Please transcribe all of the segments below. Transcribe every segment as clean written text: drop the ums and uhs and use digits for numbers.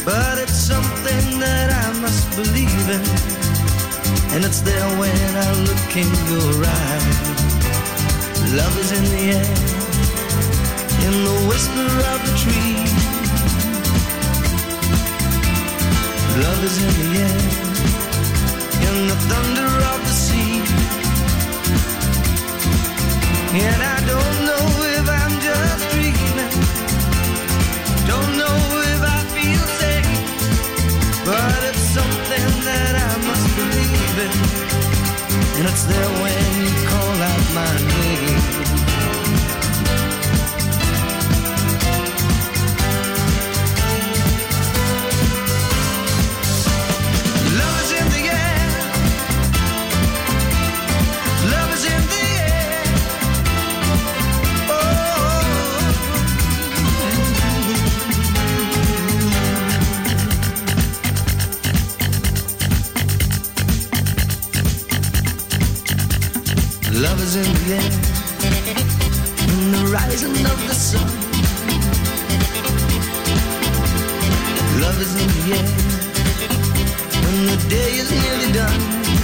but it's something that I must believe in, and it's there when I look in your eyes. Love is in the air, in the whisper of the tree. Love is in the air, in the thunder of the sea. And I don't know if I'm just dreaming, don't know if I feel safe, but it's something that I must believe in, and it's there when you call out my name. Love is in the air, love is in the air. Love is in the air, in the rising of the sun. Love is in the air, when the day is nearly done.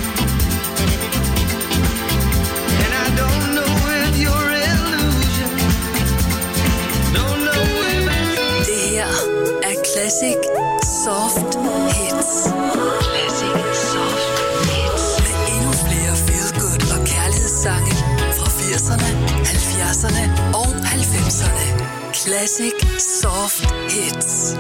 And I don't know if you're illusion, don't know if I... Det her er Classic Soft Hits. Classic Soft Hits. Med endnu flere feel-good og kærlighedssange fra 80'erne, 70'erne og 90'erne. Classic Soft Hits.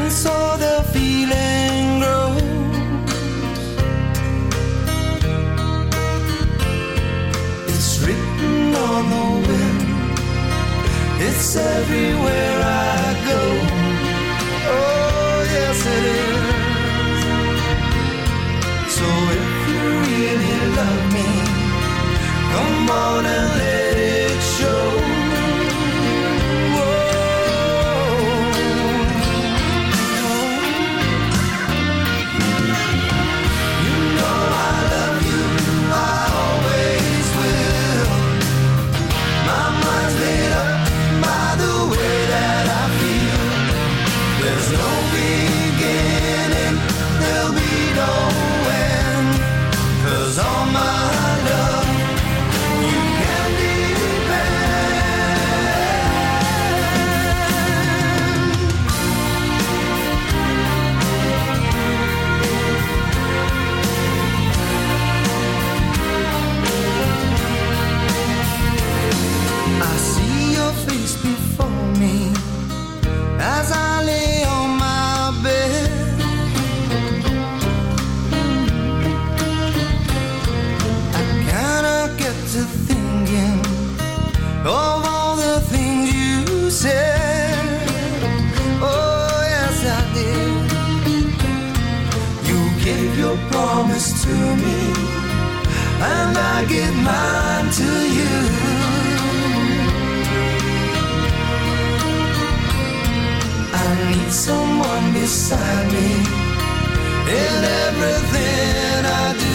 And so the feeling grows. It's written on the wind. It's everywhere I go. Oh, yes it is. So if you really love me, come on and let it show. On my love, you can depend. I see your face before me as I lay on my bed. To thinking of all the things you said. Oh, yes, I did. You gave your promise to me, and I give mine to you. I need someone beside me in everything I do.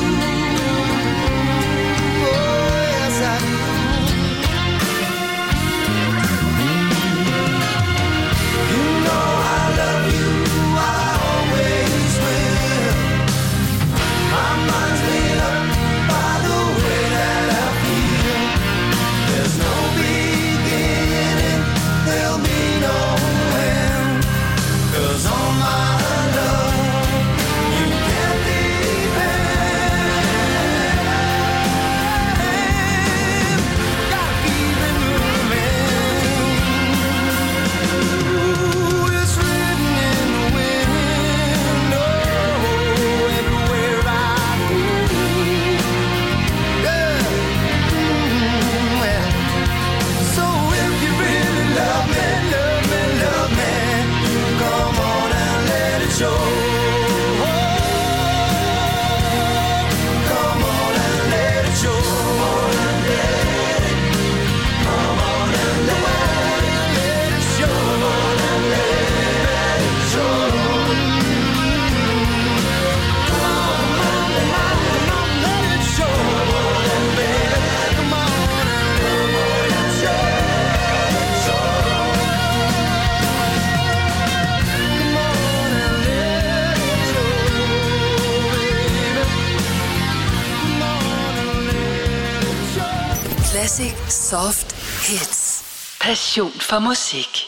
Classic Soft Hits. Passion for musik.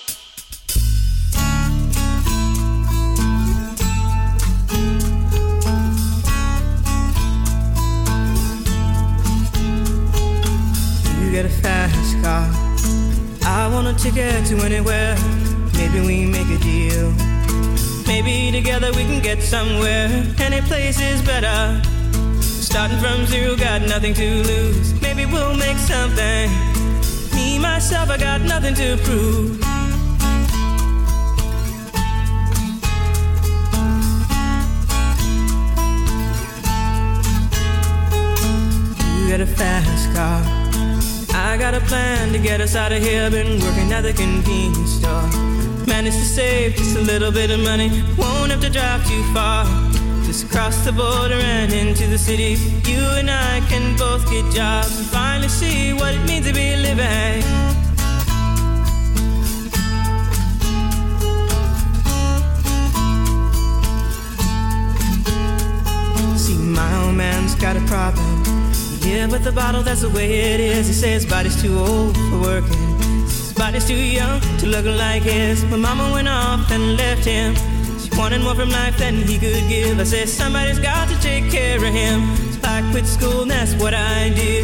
You get a fast car, I want a ticket to anywhere. Maybe we make a deal. Maybe together we can get somewhere. Any place is better. Starting from zero, got nothing to lose. Maybe we'll make something. Me, myself, I got nothing to prove. You got a fast car, I got a plan to get us out of here. Been working at the convenience store. Managed to save just a little bit of money. Won't have to drive too far. Just cross the border and into the city. You and I can both get jobs and finally see what it means to be living. See, my old man's got a problem. Yeah, with the bottle, that's the way it is. He says his body's too old for working. His body's too young to look like his. My mama went off and left him. Wanted more from life than he could give. I said somebody's got to take care of him. So I quit school and that's what I did.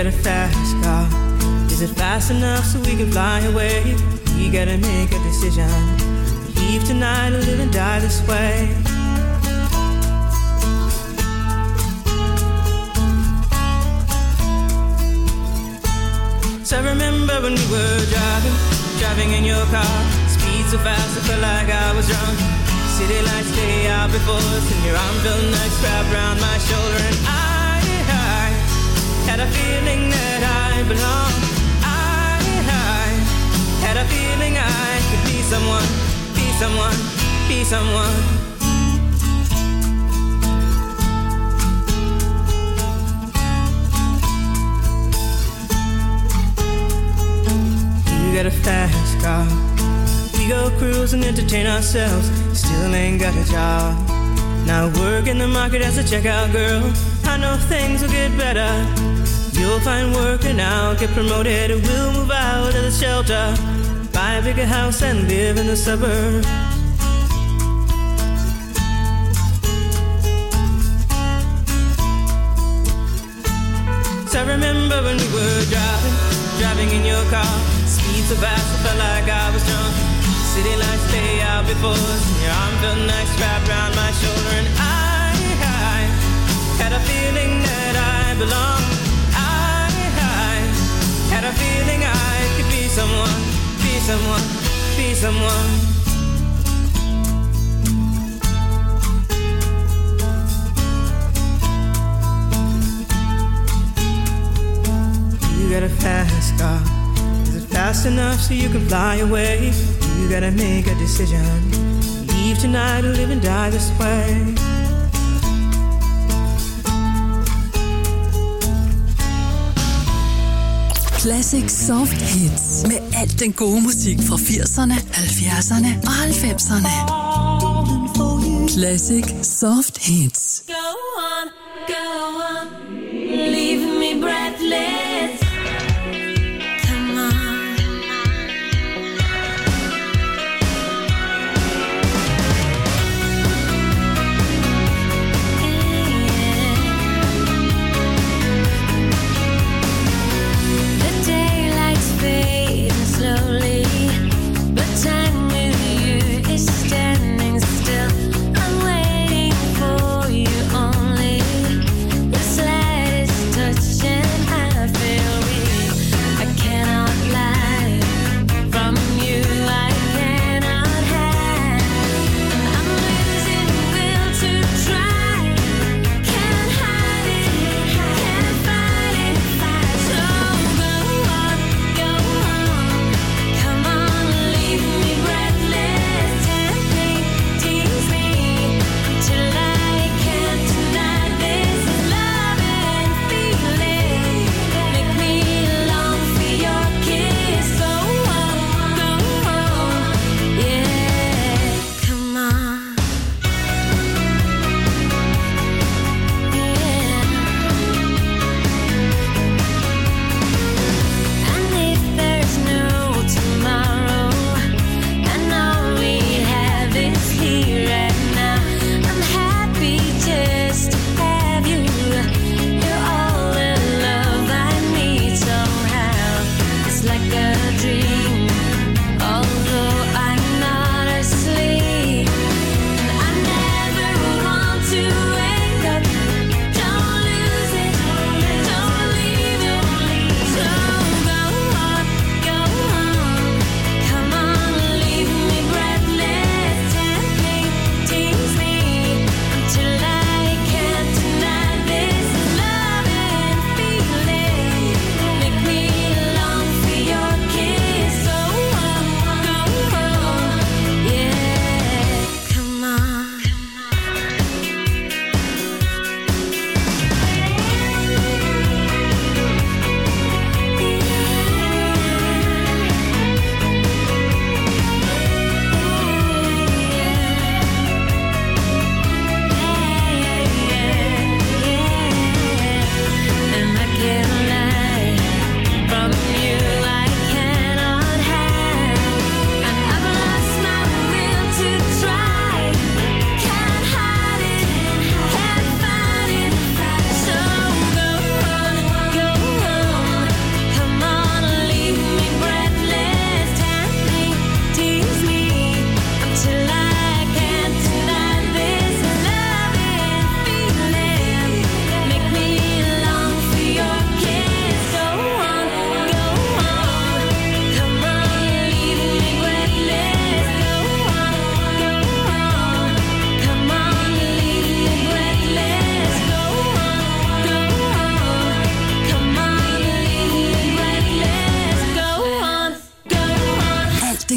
got a fast car. Is it fast enough so we can fly away? We gotta make a decision. Leave tonight or live and die this way. So I remember when we were driving in your car. Speed so fast I felt like I was drunk. City lights lay out before us, and your arm felt nice wrapped around my shoulder. And I had a feeling that I belonged. I had a feeling I could be someone, be someone, be someone. You got a fast car. We go cruise and entertain ourselves. Still ain't got a job. Now work in the market as a checkout girl. I know things will get better. You'll find work and I'll get promoted. We'll move out of the shelter, buy a bigger house and live in the suburbs. So I remember when we were driving in your car. Speed so fast I felt like I was drunk. City lights lay out before us, and your arm felt nice wrapped around my shoulder. And I had a feeling that I belonged. I had a feeling I could be someone, be someone, be someone. You got a fast car. Is it fast enough so you can fly away? You gotta make a decision. Leave tonight or live and die this way. Classic Soft Hits med alt den gode musik fra 80'erne, 70'erne og 90'erne. Classic Soft Hits. Go on, leave me breathless. Come on. The daylight's fading slowly, but time with you is standing still. I'm waiting for you.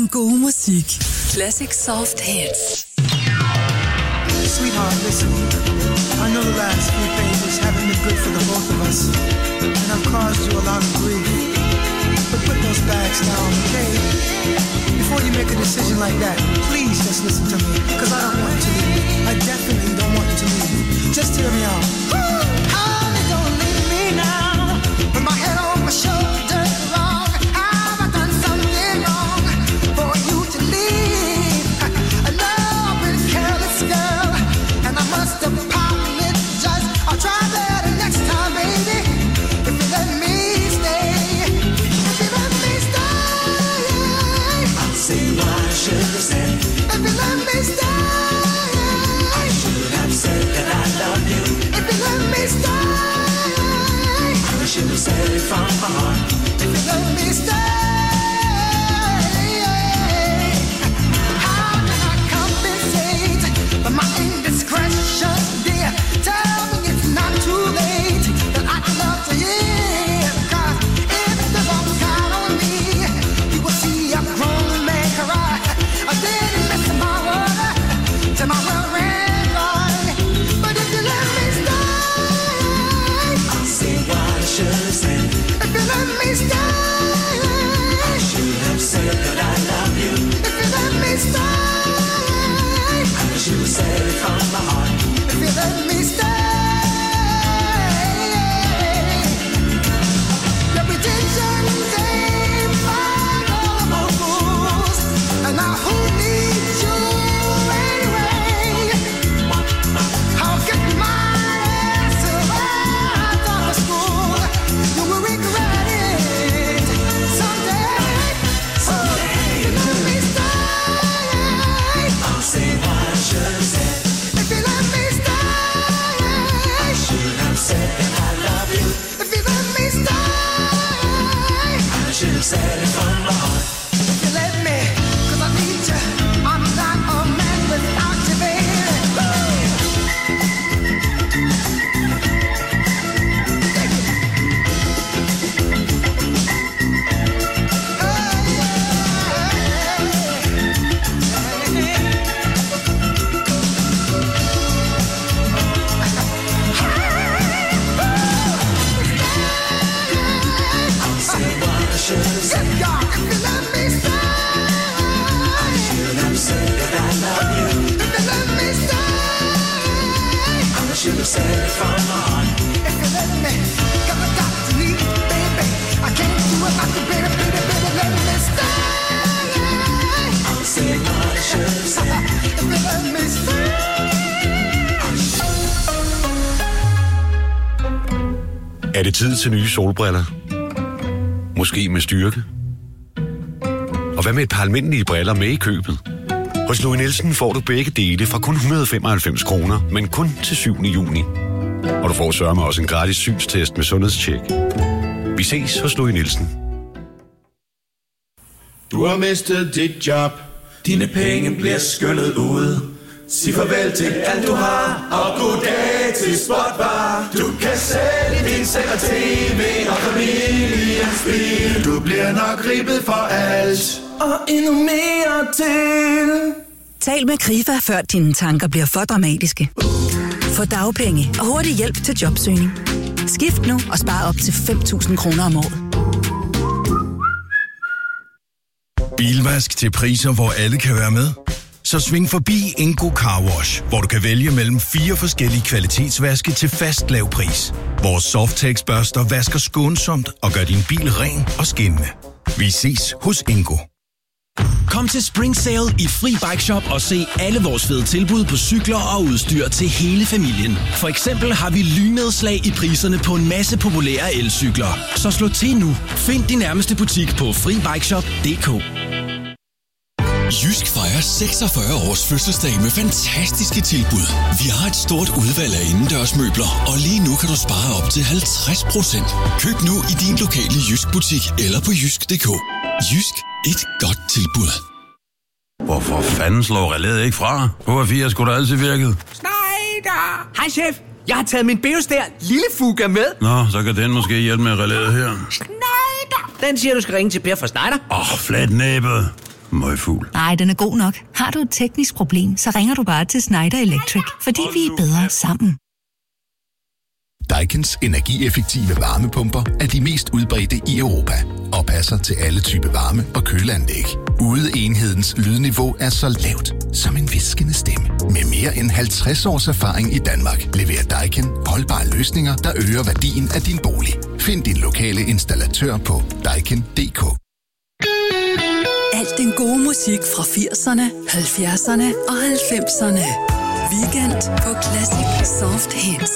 den gode musik. Classic Soft Hits. Sweetheart, listen. I know the last few pages haven't been good for the both of us, and I've caused you a lot of grief. But put those bags down, okay? Before you make a decision like that, please just listen to me, because I don't want you to leave. I definitely don't want you to leave. Just hear me out. Honey, don't leave me now. With my head on my shoulder, wrong. Have I done something wrong for you to leave? I know I've been careless, girl, and I must apologize. I'll try better next time, baby. If you let me stay, if you let me stay, I'll say what I should have said. If you let me stay, I should have said that I love you. If you let me stay, I should have said it from my heart. If you let me stay, how can I compensate for my indiscretion, dear? Tell me it's not too late that I can love to you. 'Cause if the wrong count on me, you will see a grown man cry. I didn't miss my word till my well ran dry. But if you let me stay, I'll say what I should have said. If you let me stay, I should have said that I love you. If you let me stay, I should have said it from my heart. If you let me stay, your redemption came by all my rules, and now who needs you anyway? I'll get my ass right out of school. You will regret it someday. Someday, if you let me stay, I'll say what I should have said. If you let me stay, I should have said that I love you. If you let me stay, I should have said it from my heart. If you let me, 'cause I need you. I'm not a man without you, baby. I'll say what I should have said. If you let me stay, I should have said that I love you. If you let me stay, I should have said it from my heart. If you let me, 'cause I got to leave, baby. I can't do it like a baby, baby, baby. Let me stay. I'll say what I should have said. If you let me stay, Er det tid til nye solbriller? Måske med styrke? Og hvad med et par almindelige briller med i købet? Hos Louis Nielsen får du begge dele fra kun 195 kroner, men kun til 7. juni. Og du får sørme også en gratis synstest med sundhedstjek. Vi ses hos Louis Nielsen. Du har mistet dit job. Dine penge bliver skyllet ud. Sig farvel til alt du har, og goddag til Spotbar. Du kan sælge din seng og tv og familiens bil. Du bliver nok ribbet for alt, og endnu mere til. Tal med Krifa, før dine tanker bliver for dramatiske. Få dagpenge og hurtig hjælp til jobsøgning. Skift nu og spar op til 5.000 kroner om året. Bilvask til priser, hvor alle kan være med. Så sving forbi Ingo Car Wash, hvor du kan vælge mellem 4 forskellige kvalitetsvaske til fast lav pris. Vores Softex-børster vasker skånsomt og gør din bil ren og skinnende. Vi ses hos Ingo. Kom til Spring Sale i Fri Bike Shop og se alle vores fede tilbud på cykler og udstyr til hele familien. For eksempel har vi lynedslag i priserne på en masse populære elcykler. Så slå til nu. Find din nærmeste butik på FriBikeShop.dk. Jysk fejrer 46 års fødselsdag med fantastiske tilbud. Vi har et stort udvalg af indendørsmøbler, og lige nu kan du spare op til 50%. Køb nu i din lokale Jysk butik eller på jysk.dk. Jysk, et godt tilbud. Hvorfor fanden slår relæet ikke fra? HR4 skulle da altid virket. Schneider! Hej chef, jeg har taget min Beostær lille Fuga med. Nå, så kan den måske hjælpe med relæet her. Schneider! Den siger, du skal ringe til Per fra Schneider. Flat næbet. møgfugl. Nej, den er god nok. Har du et teknisk problem, så ringer du bare til Schneider Electric, fordi vi er bedre sammen. Daikin's energieffektive varmepumper er de mest udbredte i Europa og passer til alle typer varme- og køleanlæg. Udeenhedens lydniveau er så lavt som en hviskende stemme. Med mere end 50 års erfaring i Danmark leverer Daikin holdbare løsninger, der øger værdien af din bolig. Find din lokale installatør på daikin.dk. Alt den gode musik fra 80'erne, 70'erne og 90'erne. Weekend på Classic Soft Hits.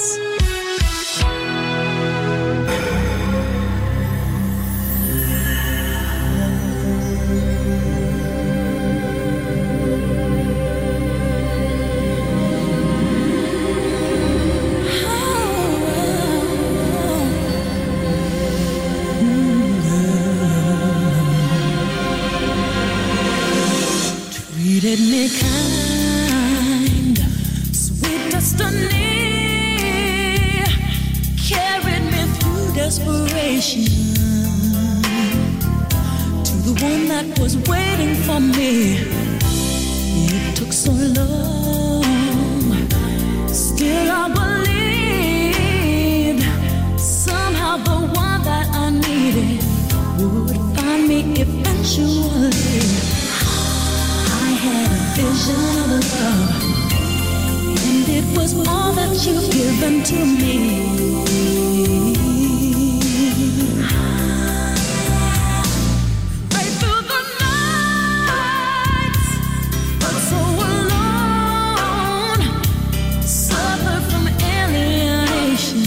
Treated me kind, sweet destiny, carried me through desperation to the one that was waiting for me. It took so long, still I believed somehow the one that I needed would find me eventually. Had a vision of love, and it was all that you've given to me. Right through the nights, but so alone, suffered from alienation,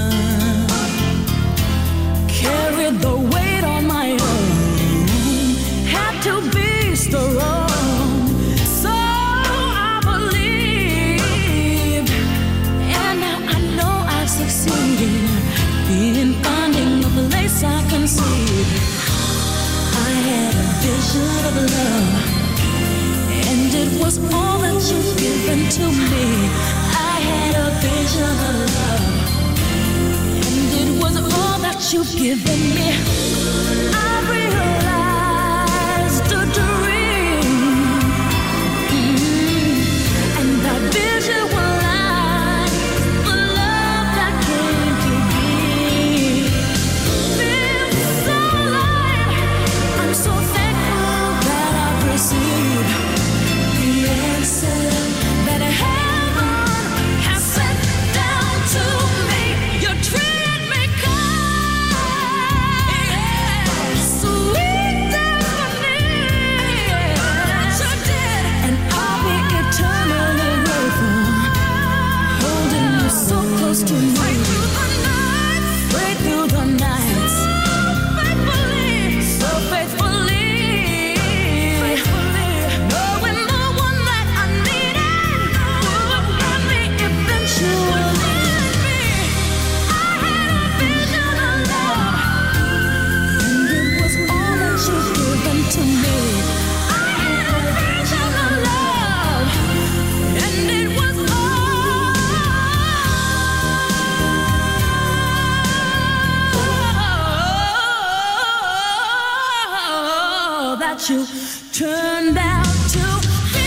carried the weight on my own, had to be strong. In finding a place I can see, I had a vision of love, and it was all that you've given to me. I had a vision of love, and it was all that you've given me. I realized a dream, and that vision was to me. Right through the nights, so faithfully, knowing the one that I needed would find me eventually. I had a vision of love, and it was all that you've given to me. I had a vision of love, and it was that you turned out to be.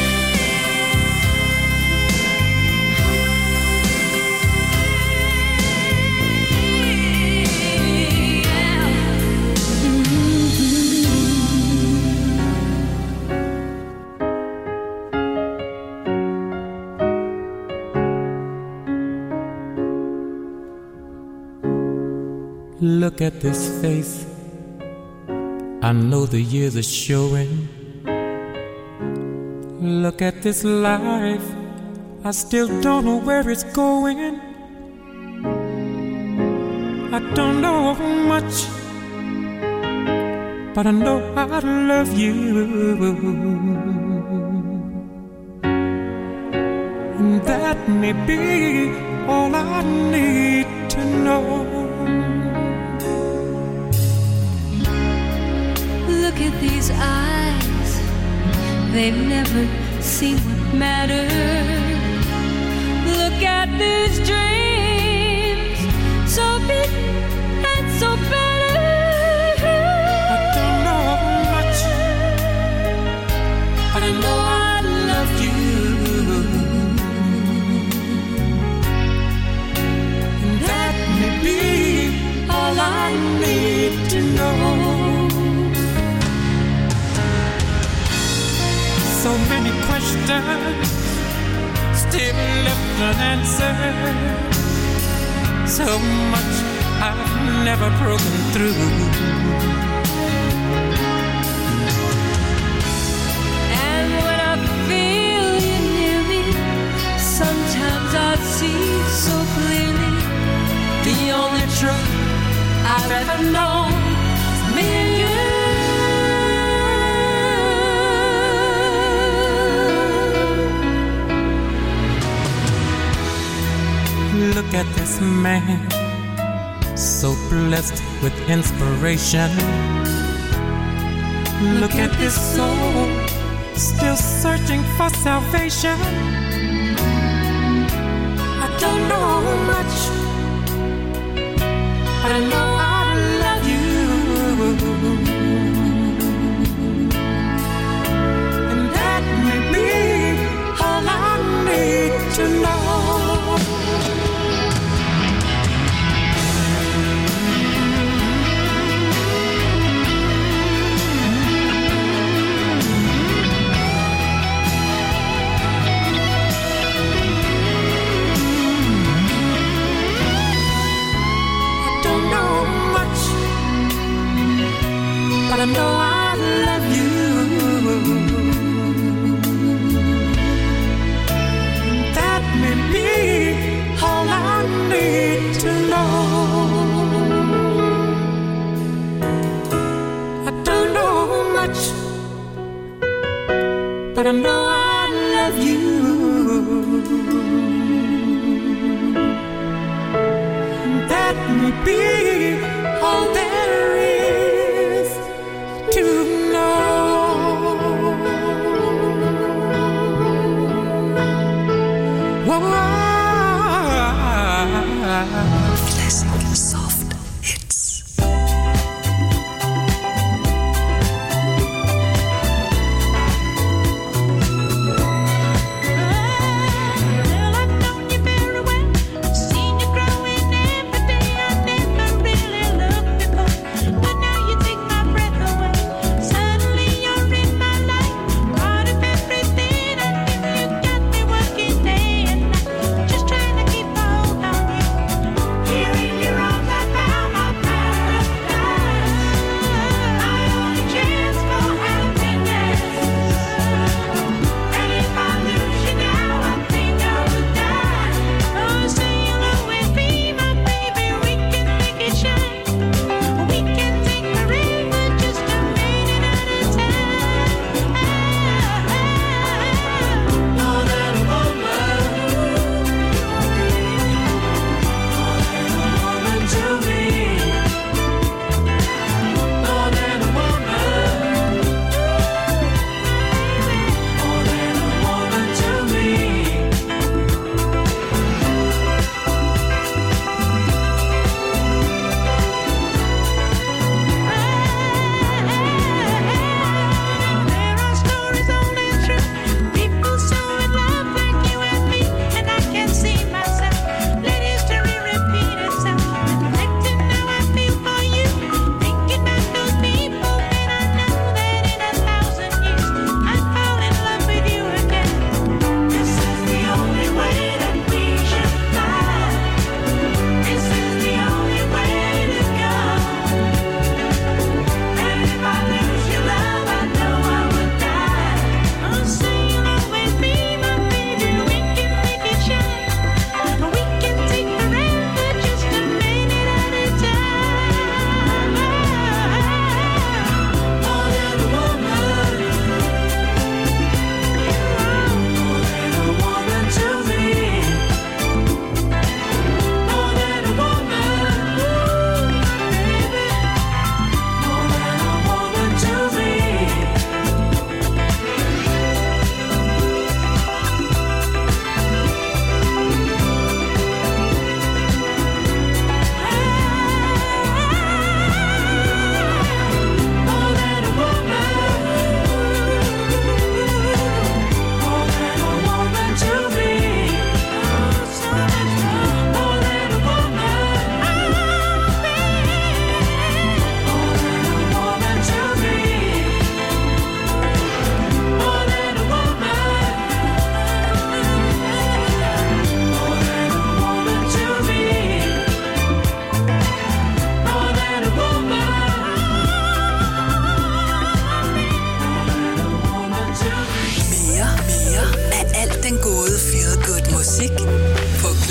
Yeah. Look at this face, I know the years are showing. Look at this life, I still don't know where it's going. I don't know much, but I know I love you. And that may be all I need to know. Look at these eyes, they've never seen what matters. Look at these dreams, so big and so better. I don't know much, So many questions, still left unanswered. So much I've never broken through. And when I feel you near me, sometimes I see so clearly the only truth I've ever known is me and you. Look at this man, so blessed with inspiration. Look at this soul, still searching for salvation. I don't know much, but I know I love you. And that may be all I need to know. But I know I love you. That may be all I need to know. I don't know much, but I know I love you. That may be all there is to know. Whoa. Classic soft hits. Well, I've known you very well, seen you growing every day. I never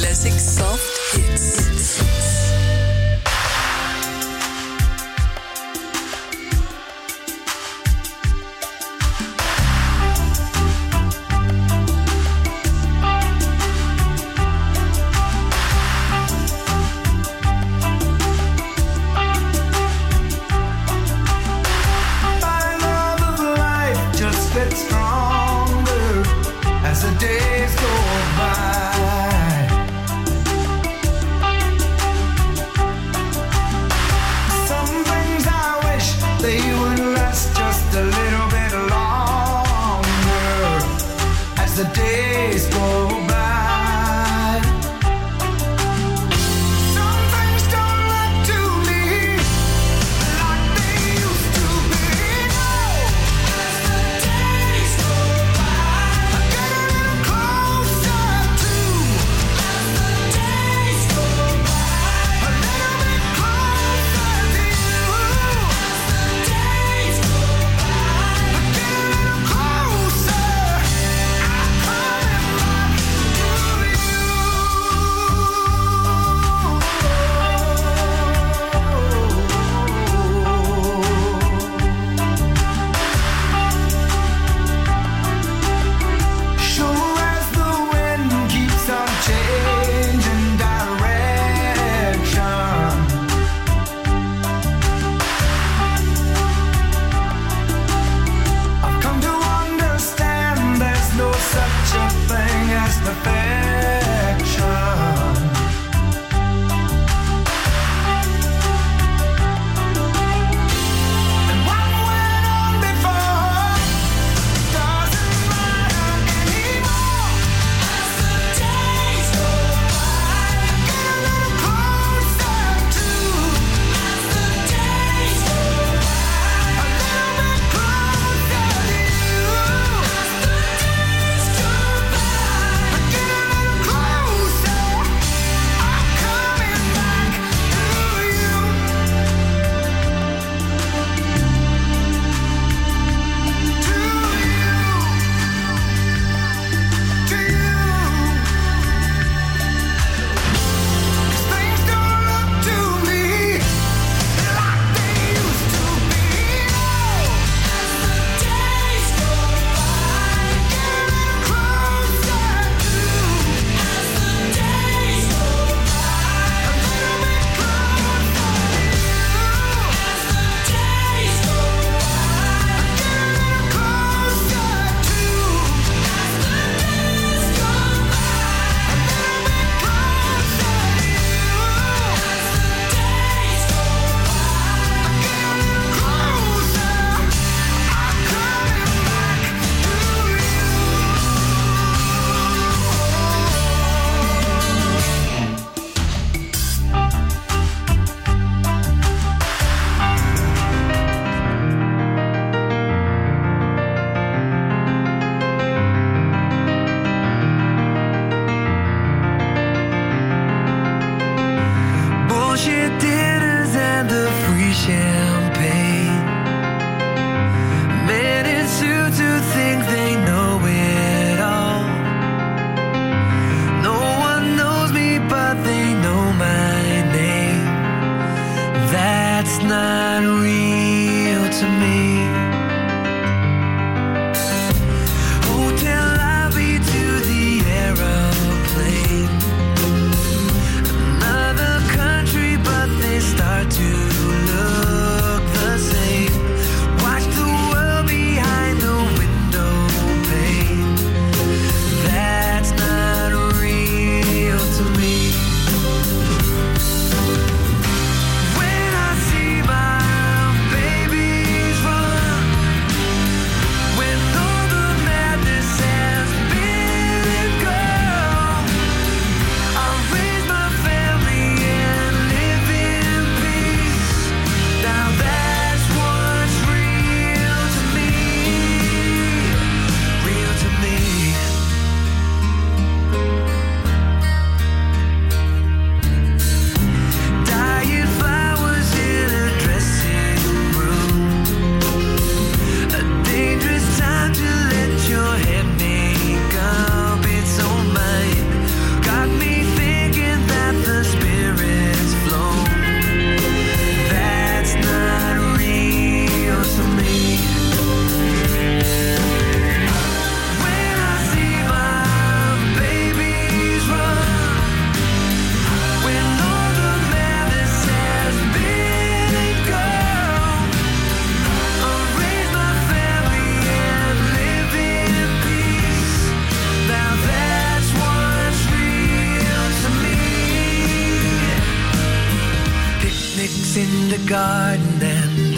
Classic Soft Hits. Closer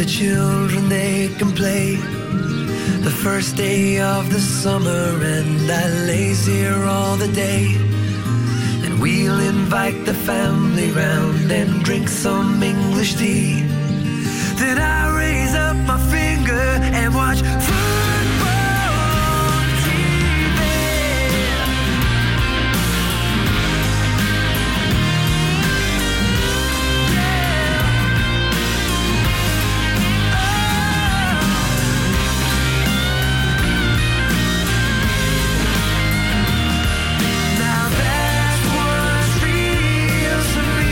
children, they can play. The first day of the summer, and I lays here all the day. And we'll invite the family round and drink some English tea. Then I raise up my finger and watch football on TV. Now that's what's real to me.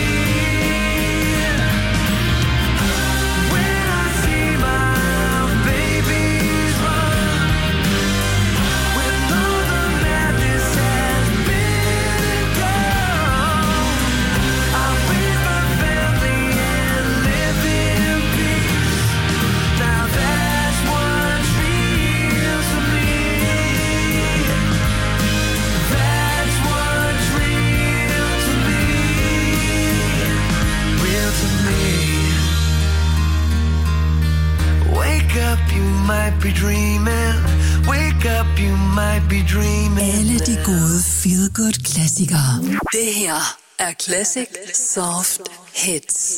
When I see my babies run, when all the madness has been gone, I'll raise my family and live in peace. Now that's what's real to me. That's what's real to me. Real to me. Wake up, you might be dreaming. Wake up, you might be dreaming. Alle de gode feel-good klassikere. Det her er Classic Soft Hits.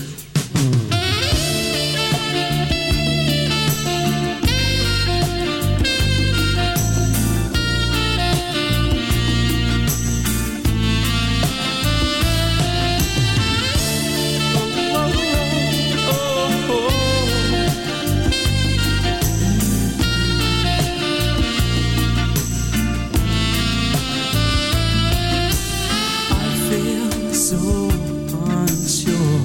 So unsure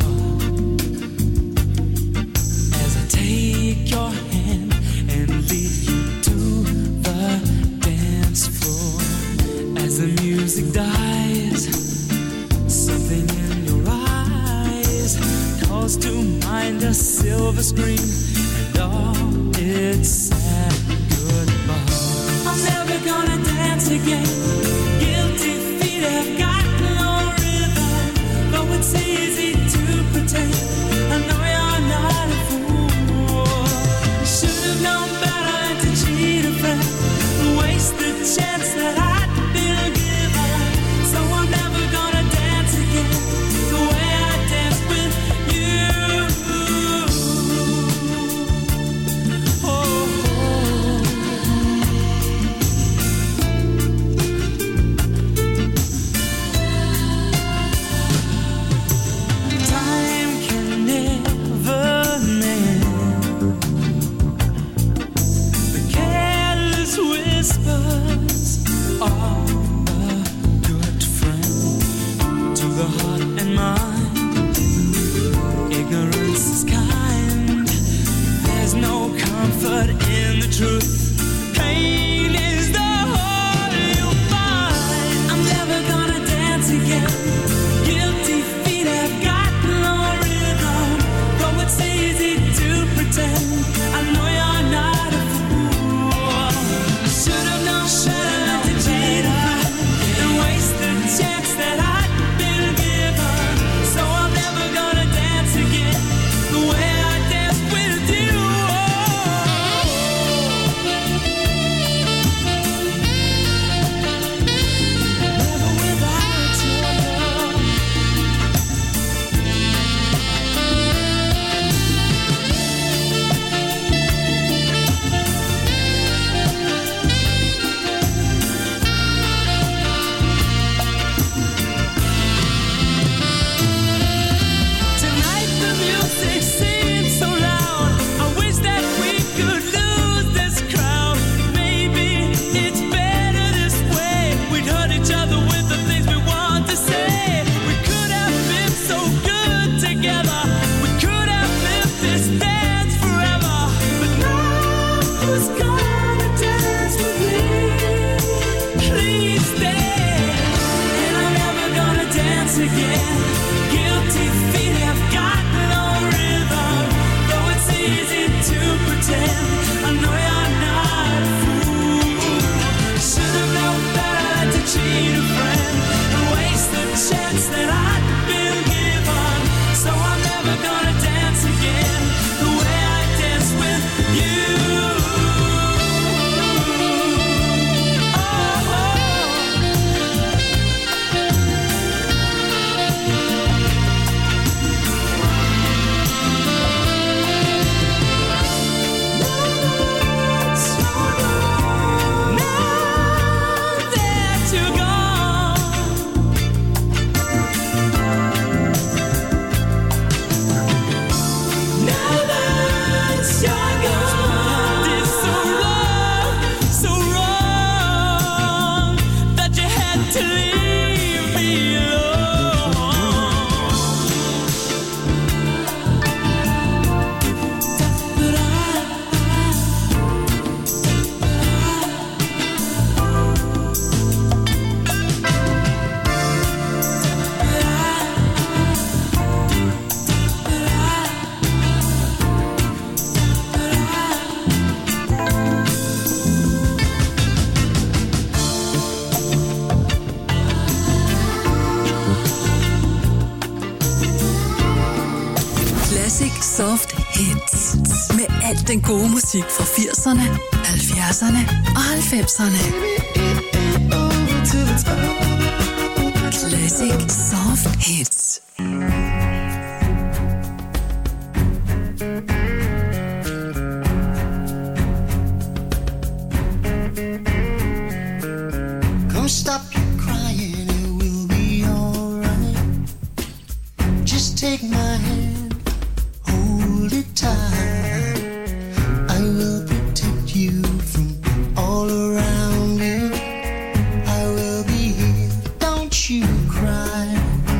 as I take your hand and lead you to the dance floor. As the music dies, something in your eyes calls to mind a silver screen and all its sad goodbye. I'm never gonna dance again. Guilty feet have got no rhythm. Though it's easy to pretend, I know you're not a fool. Should have known better than to cheat a friend, waste the chance that I'd been given. So I'm never gonna dance again the way I danced with you. Time can never mend the careless whispers of a good friend to the heart and mind. Ignorance is kind. There's no comfort in the truth. Pain is the whole you'll find. I'm never gonna dance again. Guilty feet have got no rhythm. Though it's easy to pretend, I know you're not a fool. I should have known better to cheat a friend and waste the chance that I'd been given. So I'm never gonna dance again the way I danced with you. Never without your love. Tonight the music seems so loud. I wish that we could lose this crowd. Maybe it's better this way. We'd hurt each other with the things we want to say. We could have been so good together. We could have lived this dance forever. But now who's gonna dance with me? Please stay. And I'm never gonna dance again. Guilty feet have got no rhythm. Though it's easy to pretend, I know you're not a fool. Should have known better to cheat a friend and waste the chance that I'd been given. So I'm never gonna dance again the way gode musik fra 80'erne, 70'erne og 90'erne. Classic Soft Hits. Come stop your crying, it will be alright. Just take my hand, hold it tight. I will protect you from all around you. I will be here, don't you cry.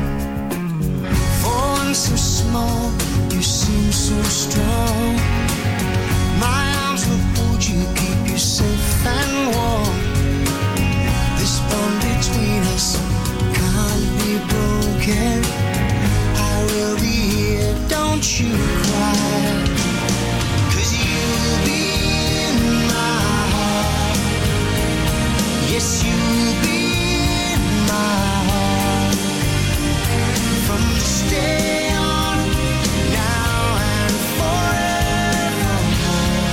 For one so small, you seem so strong. My arms will hold you, keep you safe and warm. This bond between us can't be broken. I will be here, don't you cry. 'Cause you'll be in my heart. Yes, you'll be in my heart. From this day on, now and forevermore.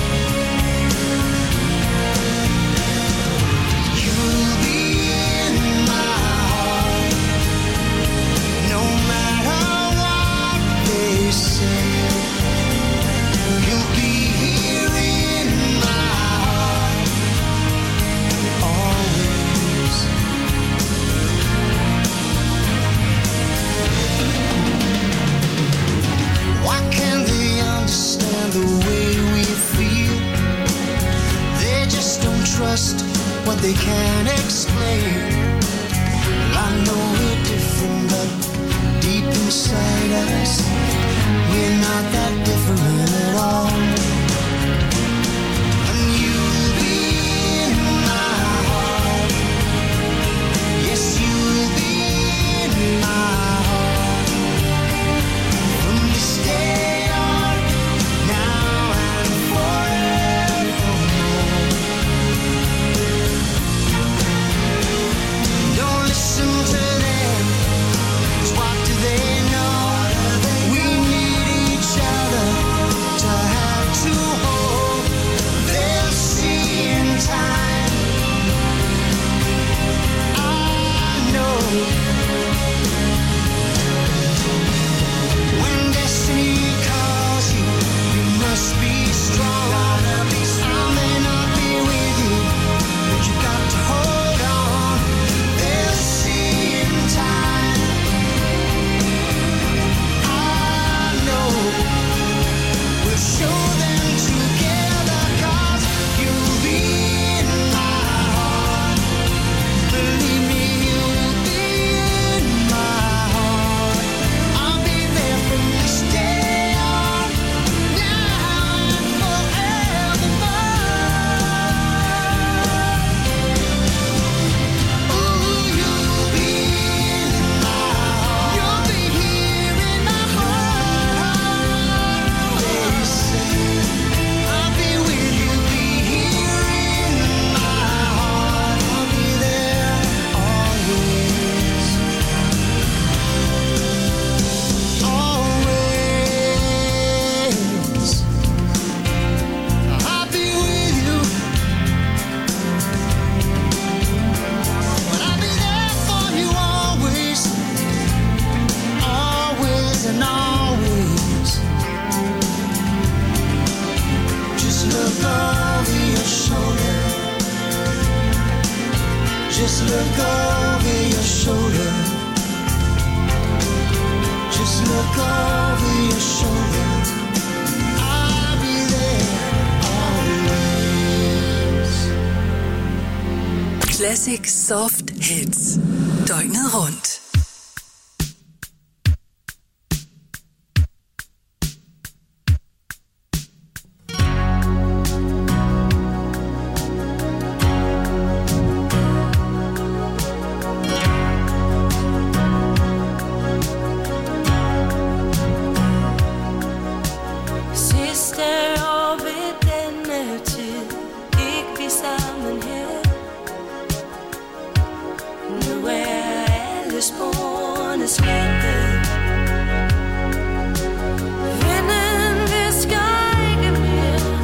You'll be in my heart. No matter what they say. You'll be here in my heart. Always. Why can't they understand the way we feel? They just don't trust what they can't explain. I know we're different, but deep inside us, we're not that different at all. And you'll be in my heart. Yes, you'll be in my heart. From this day on, now and forevermore. Don't listen to them, 'cause what do they know? We need each other to have to hold. They'll see in time. I know. When destiny calls you, you must be strong. I may not be with you, but you got to hold on. They'll see in time. I know. We'll show them together, 'cause you'll be in my heart. Believe me, you'll be in my heart. I'll be there from this day on, now and forevermore. Ooh, you'll be in my heart. You'll be here in my heart. They say I'll be with you, be here in my heart. I'll be there always. Always. I'll be with you. But I'll be there for you always. Always and always. Just look over your shoulder. Just look over your shoulder. Just look over your shoulder. I'll be there always. Classic Soft Hits. Døgnet rundt. Sidste år ved denne tid gik vi sammen her. Nu er alle sporene slettet. Vinden visker ikke mere.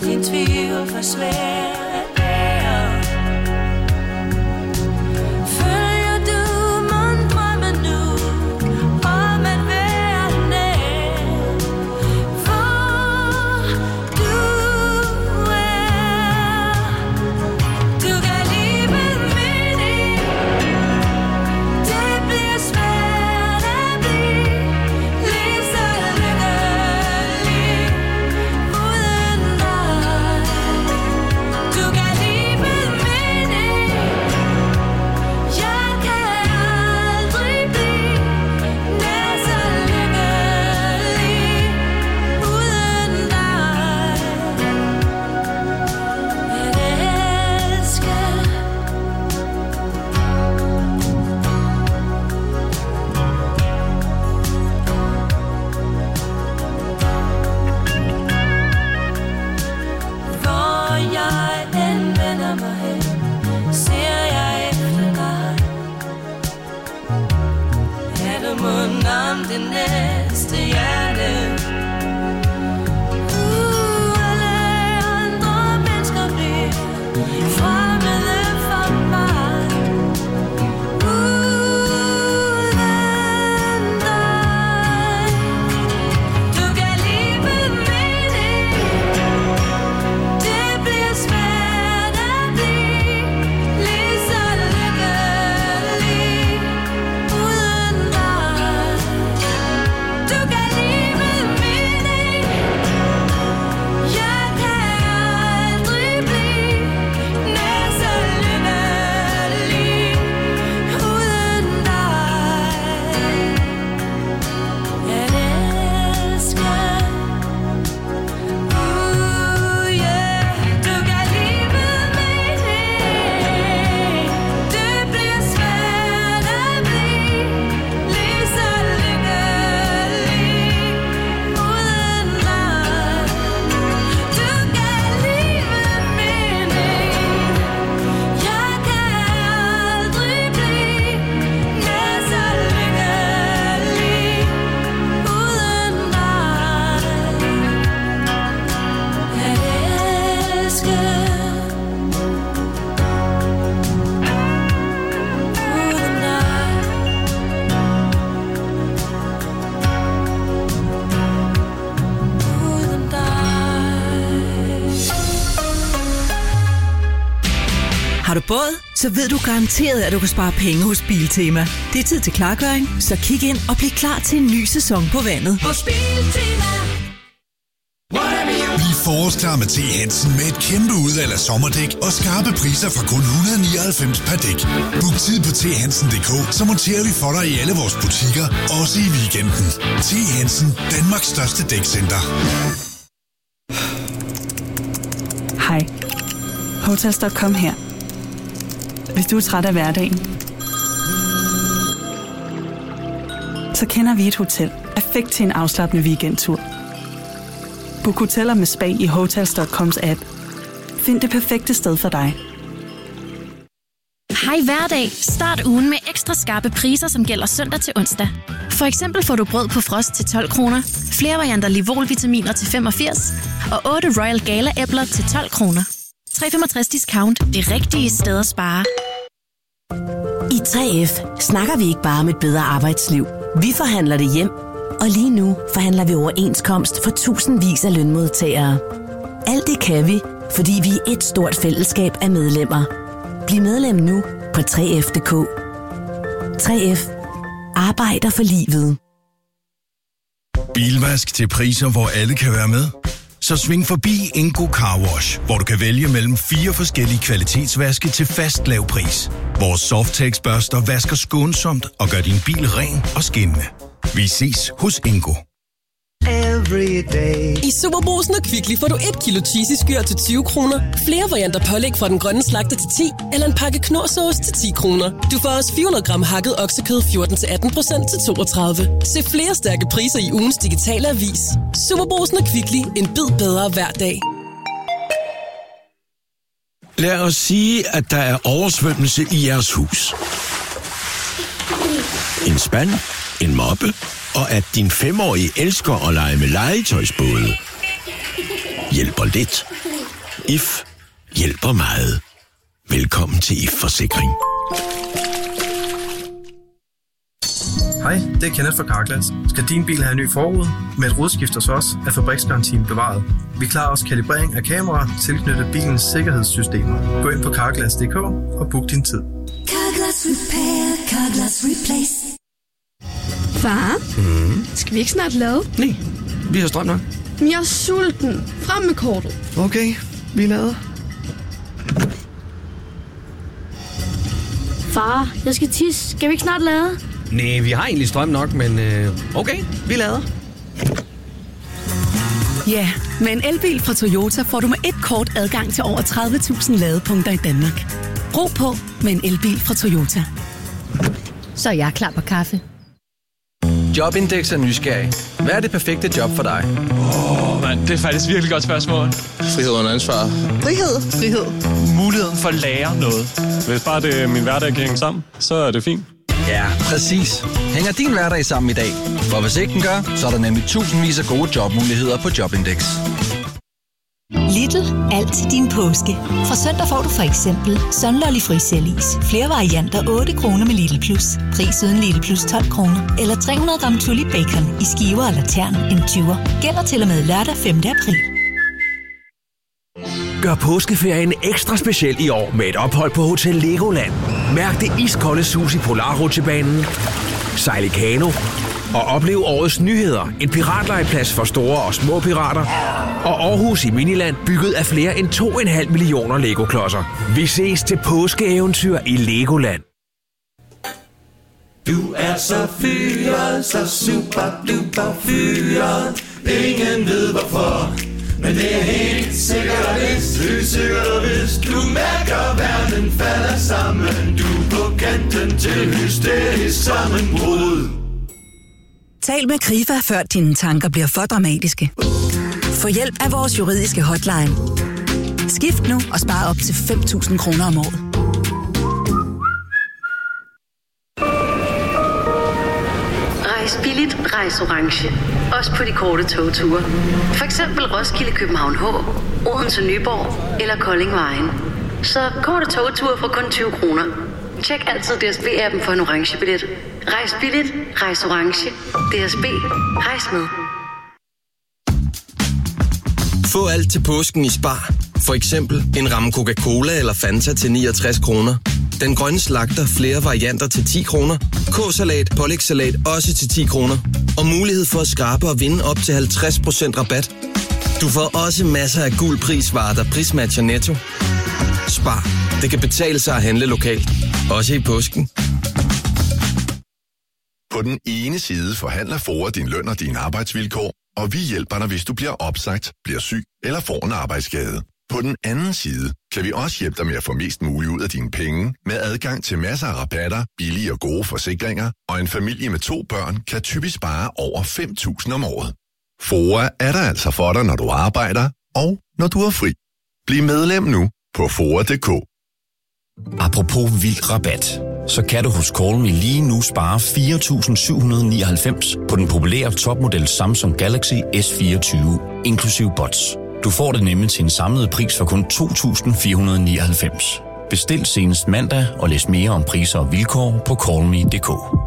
din tvivl forsværer. Følger du mon drømmen nu om at være nær, hvor du er. Du kan livet mening, det bliver svært at blive lige så lykkelig uden dig. Du kan livet mening, jeg kan aldrig blive nær så lykkelig uden dig. At elske. Hvor jeg end vender mig hen, ser jeg efter dig. Er du mon om det næste hjerte? Alle andre mennesker bliver fremmede for mig. Uden dig. Du kan livet mening, det bliver svært at blive lige så lykkelig uden dig. Du kan livet mening, jeg kan aldrig blive nær så lykkelig uden dig. At elske. Yeah. Du kan livet mening, det bliver svært at blive lige så lykkelig uden dig. Du kan livet mening, jeg kan aldrig blive nær så lykkelig uden dig. At elske. Uden dig. Uden dig. Har du båd? Så ved du garanteret, at du kan spare penge hos Biltema. Det er tid til klargøring, så kig ind og bliv klar til en ny sæson på vandet. Hos Biltema. Bliv forårsklar med T. Hansen med et kæmpe udvalg af sommerdæk og skarpe priser fra kun 199 per dæk. Book tid på thansen.dk, så monterer vi for dig i alle vores butikker, også i weekenden. T. Hansen, Danmarks største dækcenter. Hej. Hotels.com her. Hvis du er træt af hverdagen, så kender vi et hotel perfekt til en afslappende weekendtur. Book hoteller med spa i Hotels.coms app. Find det perfekte sted for dig. Hej hverdag. Start ugen med ekstra skarpe priser, som gælder søndag til onsdag. For eksempel får du brød på frost til 12 kroner, flere varianter Livol-vitaminer til 85 og 8 Royal Gala-æbler til 12 kroner. 365 discount. Det rigtige sted at spare. I 3F snakker vi ikke bare om et bedre arbejdsliv. Vi forhandler det hjem. Og lige nu forhandler vi overenskomst for tusindvis af lønmodtagere. Alt det kan vi, fordi vi er et stort fællesskab af medlemmer. Bliv medlem nu på 3F.dk. 3F arbejder for livet. Bilvask til priser, hvor alle kan være med. Så sving forbi Ingo Car Wash, hvor du kan vælge mellem 4 forskellige kvalitetsvaske til fast lav pris. Vores Softex-børster vasker skånsomt og gør din bil ren og skinnende. Vi ses hos Ingo. I Superbrugsen og Kvickly får du 1 kilo cheesy skyr til 20 kroner, flere varianter pålæg fra Den Grønne Slagter til 10, eller en pakke knorrsauce til 10 kroner. Du får også 400 gram hakket oksekød 14-18% til 32. Se flere stærke priser i ugens digitale avis. Superbrugsen og Kvickly. En bid bedre hver dag. Lad os sige, at der er oversvømmelse i jeres hus. En spand, en moppe, og at din 5-årige elsker at lege med legetøjsbåde. Hjælper lidt. IF hjælper meget. Velkommen til IF Forsikring. Hej, det er Kenneth fra Carglass. Skal din bil have en ny forrude? Med et rudeskift hos os er fabriksgarantien bevaret. Vi klarer også kalibrering af kameraer tilknyttet bilens sikkerhedssystemer. Gå ind på carglass.dk og book din tid. Carglass Repair, Carglass Replace. Far, skal vi ikke snart lade? Nej, vi har strøm nok. Men jeg er sulten. Frem med kortet. Okay, vi lader. Far, jeg skal tisse. Skal vi ikke snart lade? Nej, vi har egentlig strøm nok, men okay, vi lader. Ja, med en elbil fra Toyota får du med et kort adgang til over 30.000 ladepunkter i Danmark. Ro på med en elbil fra Toyota. Så er jeg klar på kaffe. Jobindex er nysgerrig. Hvad er det perfekte job for dig? Det er faktisk virkelig godt spørgsmål. Frihed under ansvar. Frihed. Muligheden for at lære noget. Hvis bare det min hverdag kan hænge sammen, så er det fint. Ja, præcis. Hænger din hverdag sammen i dag? For hvis ikke den gør, så er der nemlig tusindvis af gode jobmuligheder på Jobindex. Lidl. Alt til din påske. Fra søndag får du for eksempel Sunlolly Frisellis. Flere varianter 8 kroner med Lidl Plus. Pris uden Lidl Plus 12 kroner. Eller 300 gram Tulip Bacon i skiver eller tern en 20'er. Gælder til og med lørdag 5. april. Gør påskeferien ekstra speciel i år med et ophold på Hotel Legoland. Mærk det iskolde sus i Polarrutsjebanen, sejl i kano og oplev årets nyheder. En piratlegeplads for store og små pirater. Og Aarhus i Miniland bygget af flere end 2,5 millioner Lego-klodser. Vi ses til påskeeventyr i Legoland. Du er så fyret, så super duper fyret. Ingen ved hvorfor, men det er helt sikkert og vist. Du mærker verden falder sammen. Du er på kanten til hysterisk sammenbrud. Tal med Krifa, før dine tanker bliver for dramatiske. Få hjælp af vores juridiske hotline. Skift nu og spar op til 5.000 kroner om året. Rejs billigt, rejs orange. Også på de korte togture. For eksempel Roskilde, København H, Odense, Nyborg eller Kolding Vejen. Så korte togture for kun 20 kroner. Tjek altid DSB-appen for en orange billet. Rejs billigt, rejs orange. DSB, rejs med. Få alt til påsken i Spar. For eksempel en ramme Coca-Cola eller Fanta til 69 kroner. Den grønne slagter flere varianter til 10 kroner. K-salat, pålægssalat også til 10 kroner. Og mulighed for at skrabe og vinde op til 50% rabat. Du får også masser af guld prisvarer, der prismatcher Netto. Spar. Det kan betale sig at handle lokalt. Også i påsken. På den ene side forhandler FOA din løn og dine arbejdsvilkår, og vi hjælper dig, hvis du bliver opsagt, bliver syg eller får en arbejdsskade. På den anden side kan vi også hjælpe dig med at få mest muligt ud af dine penge, med adgang til masser af rabatter, billige og gode forsikringer, og en familie med 2 børn kan typisk spare over 5.000 om året. FOA er der altså for dig, når du arbejder, og når du er fri. Bliv medlem nu på FOA.dk. Apropos vild rabat, så kan du hos Call Me lige nu spare 4.799 på den populære topmodel Samsung Galaxy S24, inklusiv bots. Du får det nemlig til en samlet pris for kun 2.499. Bestil senest mandag og læs mere om priser og vilkår på callme.dk.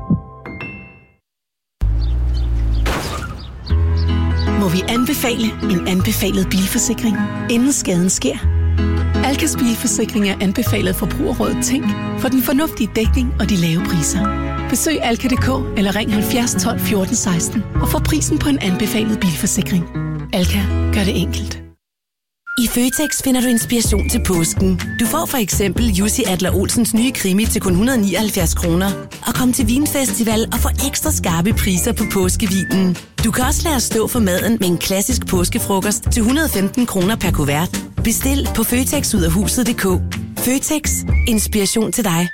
Må vi anbefale en anbefalet bilforsikring, inden skaden sker? Alkas bilforsikring er anbefalet Forbrugerrådet Tænk for den fornuftige dækning og de lave priser. Besøg alka.dk eller ring 70 12 14 16 og få prisen på en anbefalet bilforsikring. Alka gør det enkelt. I Føtex finder du inspiration til påsken. Du får for eksempel Jussi Adler-Olsens nye krimi til kun 179 kroner. Og kom til Vinfestival og få ekstra skarpe priser på påskevinen. Du kan også lade os stå for maden med en klassisk påskefrokost til 115 kroner per kuvert. Bestil på føtexudafhuset.dk. Føtex. Inspiration til dig.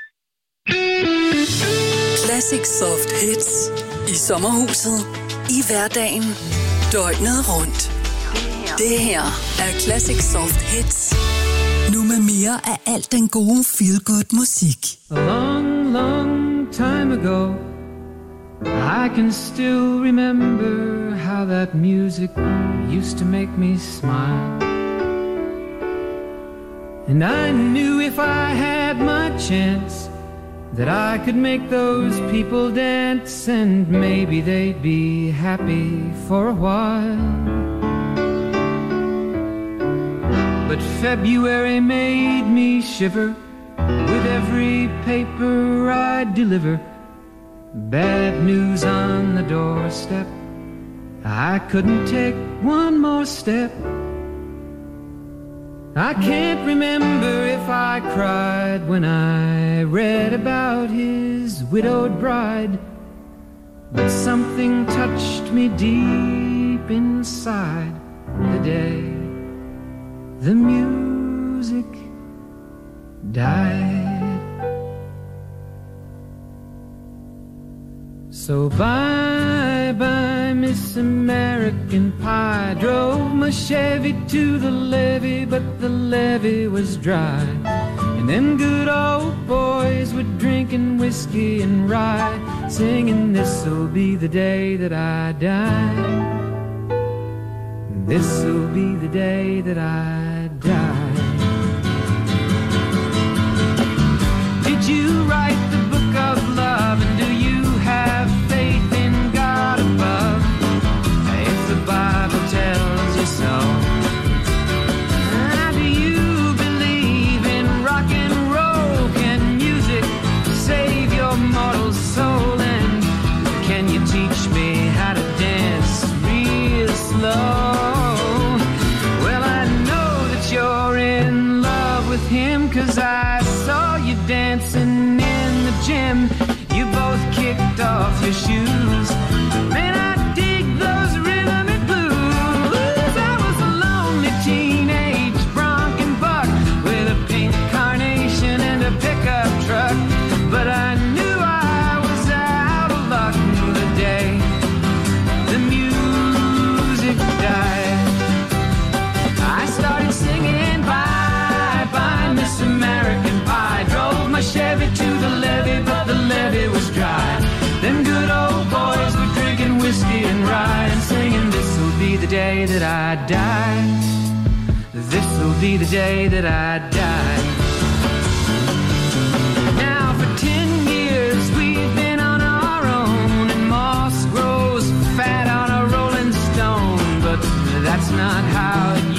Classic Soft Hits. I sommerhuset. I hverdagen. Døgnet rundt. Det her er Classic Soft Hits. Nu med mere af alt den gode feel-good musik. A long, long time ago, I can still remember how that music used to make me smile. And I knew if I had my chance that I could make those people dance, and maybe they'd be happy for a while. But February made me shiver with every paper I deliver. Bad news on the doorstep, I couldn't take one more step. I can't remember if I cried when I read about his widowed bride, but something touched me deep inside the day the music died. So bye-bye, Miss American Pie. Drove my Chevy to the levee, but the levee was dry. And them good old boys were drinking whiskey and rye, singing, this'll be the day that I die. This'll be the day that I die. Did you write the book of love, and do you have faith in God above? If the Bible tells you so. Do you believe in rock and roll? Can music save your mortal soul? And can you teach me how to dance real slow? Well, I know that you're in love with him, 'cause I saw you dancing in the gym. You both kicked off your shoes. Man, I dig those rhythm and blues. I was a lonely teenage bronc buck with a pink carnation and a pickup truck, but I knew I was out of luck the day the music died. I started singing bye-bye, Miss American Pie. Drove my Chevy to the levee, but the levee was dry. Them good old boys were drinking whiskey and rye, and singing, this'll be the day that I die. This'll be the day that I die. Now for 10 years we've been on our own, and moss grows fat on a rolling stone, but that's not how it